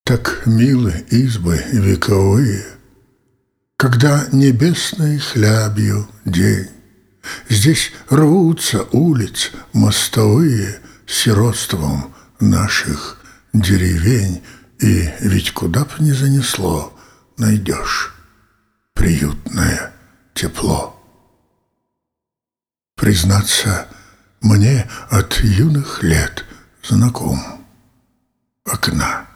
Так милы избы вековые, когда небесной хлябью день. Здесь рвутся улиц мостовые сиротством наших деревень, и ведь куда б ни занесло, найдешь приютное тепло. Признаться, мне от юных лет знаком окна